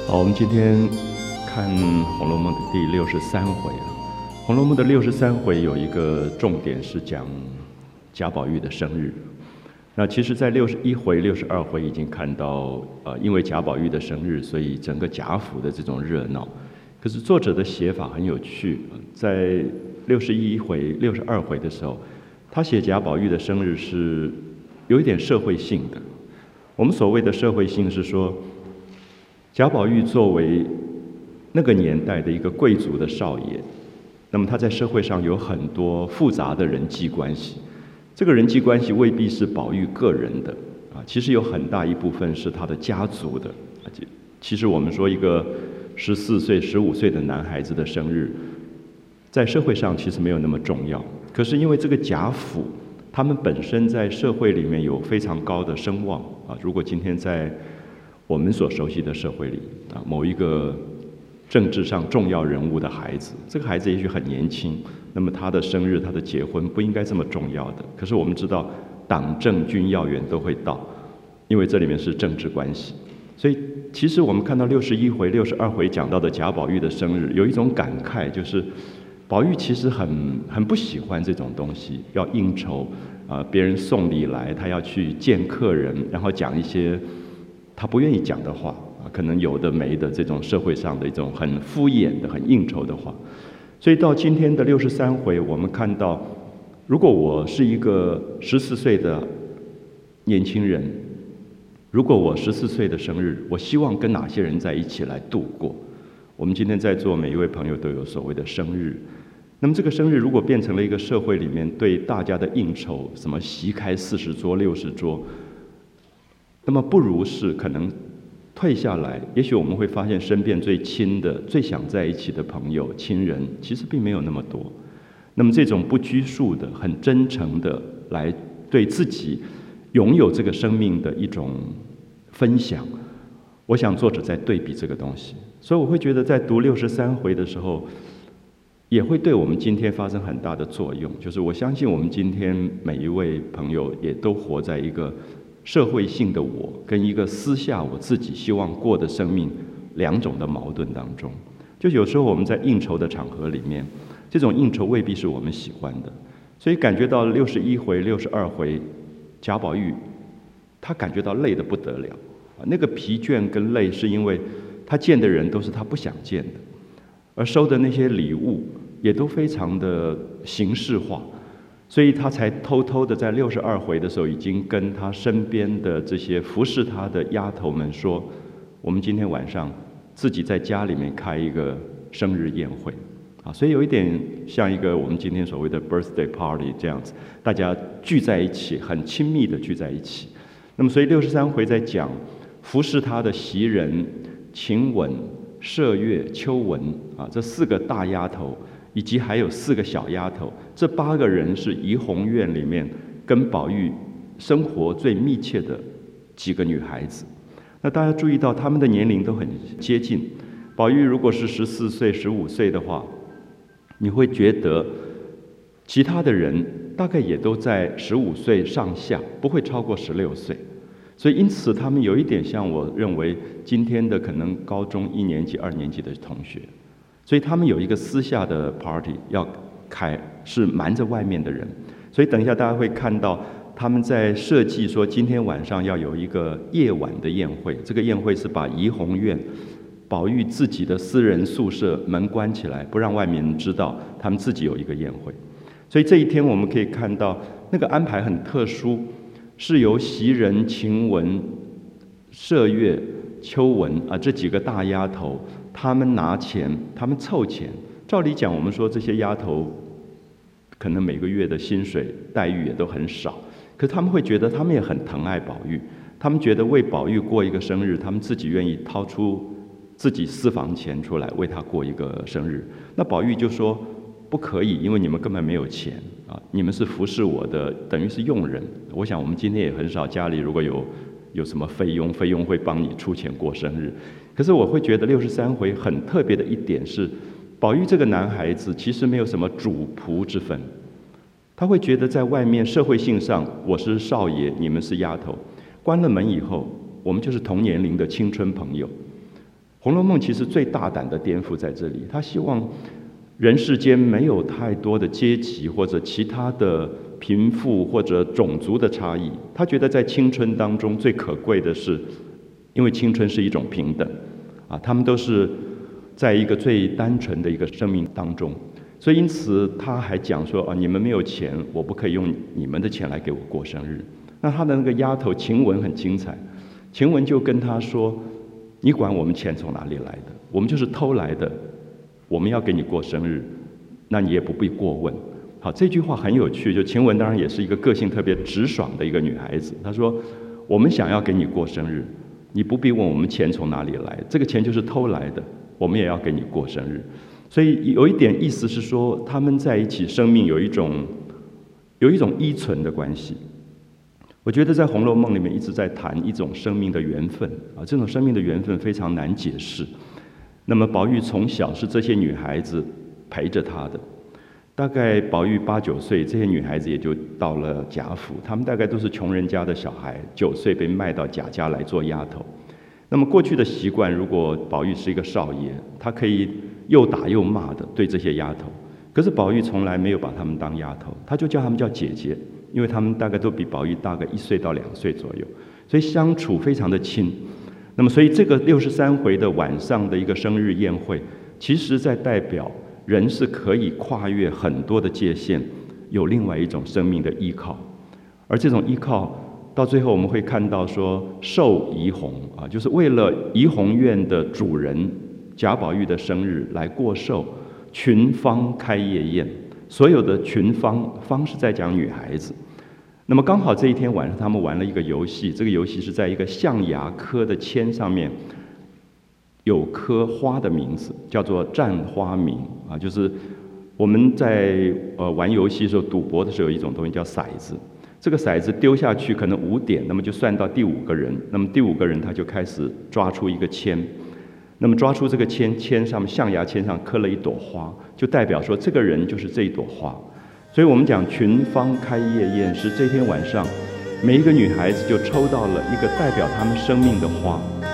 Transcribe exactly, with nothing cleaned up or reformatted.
好，我们今天看《红楼梦》的第六十三回啊。《红楼梦》的六十三回有一个重点是讲贾宝玉的生日。那其实，在六十一回、六十二回已经看到，呃，因为贾宝玉的生日，所以整个贾府的这种热闹。可是作者的写法很有趣，在六十一回、六十二回的时候，他写贾宝玉的生日是有一点社会性的。我们所谓的社会性是说，贾宝玉作为那个年代的一个贵族的少爷，那么他在社会上有很多复杂的人际关系。这个人际关系未必是宝玉个人的啊，其实有很大一部分是他的家族的。其实我们说一个十四岁、十五岁的男孩子的生日，在社会上其实没有那么重要。可是因为这个贾府，他们本身在社会里面有非常高的声望啊。如果今天在我们所熟悉的社会里啊，某一个政治上重要人物的孩子，这个孩子也许很年轻，那么他的生日、他的结婚不应该这么重要的。可是我们知道，党政军要员都会到，因为这里面是政治关系。所以其实我们看到六十一回、六十二回讲到的贾宝玉的生日，有一种感慨，就是宝玉其实很很不喜欢这种东西，要应酬啊、呃，别人送礼来，他要去见客人，然后讲一些他不愿意讲的话啊，可能有的没的这种社会上的一种很敷衍的、很应酬的话。所以到今天的六十三回，我们看到，如果我是一个十四岁的年轻人，如果我十四岁的生日，我希望跟哪些人在一起来度过？我们今天在座每一位朋友都有所谓的生日，那么这个生日如果变成了一个社会里面对大家的应酬，什么席开四十桌、六十桌，那么不如是可能退下来，也许我们会发现身边最亲的、最想在一起的朋友、亲人，其实并没有那么多。那么这种不拘束的、很真诚的来对自己拥有这个生命的一种分享，我想作者在对比这个东西。所以我会觉得在读六十三回的时候，也会对我们今天发生很大的作用。就是我相信我们今天每一位朋友也都活在一个社会性的我跟一个私下我自己希望过的生命两种的矛盾当中。就有时候我们在应酬的场合里面，这种应酬未必是我们喜欢的，所以感觉到六十一回、六十二回，贾宝玉他感觉到累得不得了，那个疲倦跟累是因为他见的人都是他不想见的，而收的那些礼物也都非常的形式化，所以他才偷偷的在六十二回的时候，已经跟他身边的这些服侍他的丫头们说，我们今天晚上自己在家里面开一个生日宴会啊，所以有一点像一个我们今天所谓的 birthday party 这样子，大家聚在一起，很亲密的聚在一起。那么所以六十三回在讲服侍他的袭人、晴雯、麝月、秋纹啊，这四个大丫头，以及还有四个小丫头，这八个人是怡红院里面跟宝玉生活最密切的几个女孩子。那大家注意到，她们的年龄都很接近。宝玉如果是十四岁、十五岁的话，你会觉得其他的人大概也都在十五岁上下，不会超过十六岁。所以因此他们有一点像我认为今天的可能高中一年级、二年级的同学，所以他们有一个私下的 party 要开，是瞒着外面的人。所以等一下大家会看到他们在设计说今天晚上要有一个夜晚的宴会，这个宴会是把怡红院宝玉自己的私人宿舍门关起来，不让外面人知道他们自己有一个宴会。所以这一天我们可以看到那个安排很特殊，是由袭人、晴雯、麝月、秋纹啊这几个大丫头，她们拿钱，她们凑钱。照理讲，我们说这些丫头可能每个月的薪水待遇也都很少，可是他们会觉得他们也很疼爱宝玉，他们觉得为宝玉过一个生日，他们自己愿意掏出自己私房钱出来为他过一个生日。那宝玉就说不可以，因为你们根本没有钱啊，你们是服侍我的，等于是佣人。我想我们今天也很少家里如果有有什么费用，费用会帮你出钱过生日。可是我会觉得六十三回很特别的一点是，宝玉这个男孩子其实没有什么主仆之分，他会觉得在外面社会性上我是少爷，你们是丫头，关了门以后我们就是同年龄的青春朋友。 红楼梦》其实最大胆的颠覆在这里，他希望人世间没有太多的阶级或者其他的贫富或者种族的差异。他觉得在青春当中最可贵的是，因为青春是一种平等啊，他们都是在一个最单纯的一个生命当中，所以因此他还讲说啊，你们没有钱，我不可以用你们的钱来给我过生日。那他的那个丫头晴雯很精彩，晴雯就跟他说，你管我们钱从哪里来的，我们就是偷来的，我们要给你过生日，那你也不必过问。好，这句话很有趣，就晴雯当然也是一个个性特别直爽的一个女孩子，她说我们想要给你过生日，你不必问我们钱从哪里来，这个钱就是偷来的，我们也要给你过生日。所以有一点意思是说，他们在一起生命有一种有一种依存的关系。我觉得在《红楼梦》里面一直在谈一种生命的缘分啊，这种生命的缘分非常难解释。那么宝玉从小是这些女孩子陪着他的，大概宝玉八九岁，这些女孩子也就到了贾府，她们大概都是穷人家的小孩，九岁被卖到贾家来做丫头。那么过去的习惯，如果宝玉是一个少爷，他可以又打又骂的对这些丫头，可是宝玉从来没有把她们当丫头，他就叫她们叫姐姐。因为他们大概都比宝玉大概一岁到两岁左右，所以相处非常的亲。那么，所以这个六十三回的晚上的一个生日宴会，其实在代表人是可以跨越很多的界限，有另外一种生命的依靠。而这种依靠，到最后我们会看到说，寿怡红啊，就是为了怡红院的主人贾宝玉的生日来过寿，群芳开夜宴。所有的群芳，芳是在讲女孩子。那么刚好这一天晚上，他们玩了一个游戏，这个游戏是在一个象牙刻的签上面有颗花的名字，叫做占花名啊，就是我们在呃玩游戏的时候，赌博的时候有一种东西叫骰子，这个骰子丢下去可能五点，那么就算到第五个人，那么第五个人他就开始抓出一个签。那么抓出这个签，签上面象牙签上刻了一朵花，就代表说这个人就是这一朵花。所以我们讲群芳开夜宴，是这天晚上每一个女孩子就抽到了一个代表她们生命的花，